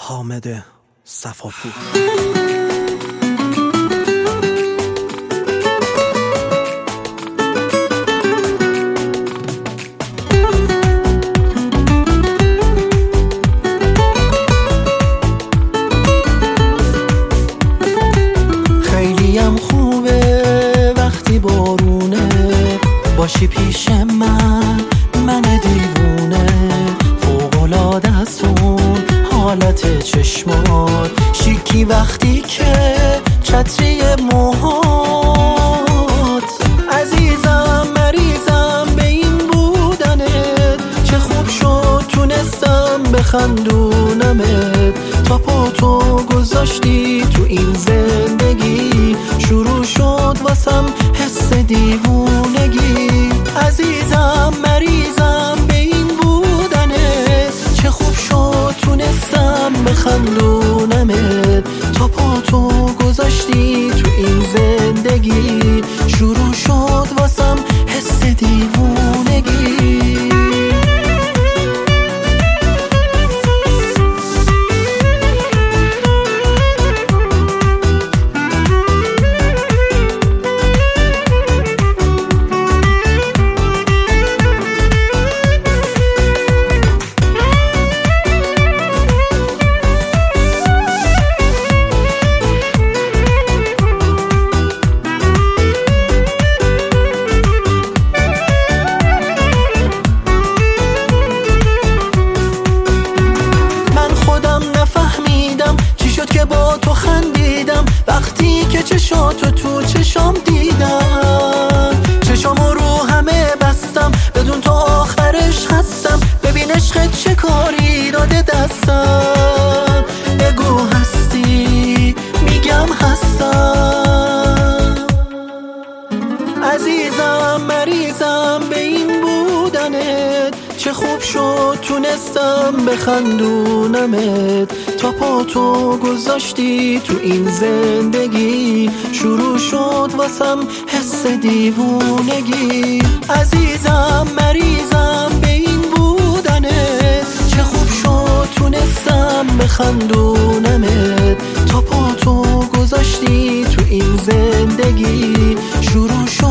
حامد صفاپور. خیلیم خوبه وقتی بارونه باشی پیش من دیوونه، فوق‌العاده است اون حالت چشمات، شیکی وقتی که چتری موهات. عزیزم مریضم به این بودنت، چه خوب شد تونستم بخندونمت، تا پاتو گذاشتی تو این زندگی، شروع شد واسم حس دیوونگی. عزیزم مریضم به این بودنت، چه خوب شد تونستم بخندونمت، تا پاتو گذاشتی تو این زندگی، شروع شد واسم حس دیوونگی. که با تو خندیدم وقتی که چشاتو تو چشام دیدم، چشامو رو همه بستم بدون تو آخرش هستم، ببین عشقت چه کاری داده دستم. بگو هستی میگم هستم. عزیزم مریضم به این بودنت، چه خوب شد تونستم بخندونمت، تا پاتو گذاشتی تو این زندگی، شروع شد واسم حس دیوونگی. عزیزم مریضم به این بودنت، چه خوب شد تونستم بخندونمت، تا پاتو گذاشتی تو این زندگی، شروع شد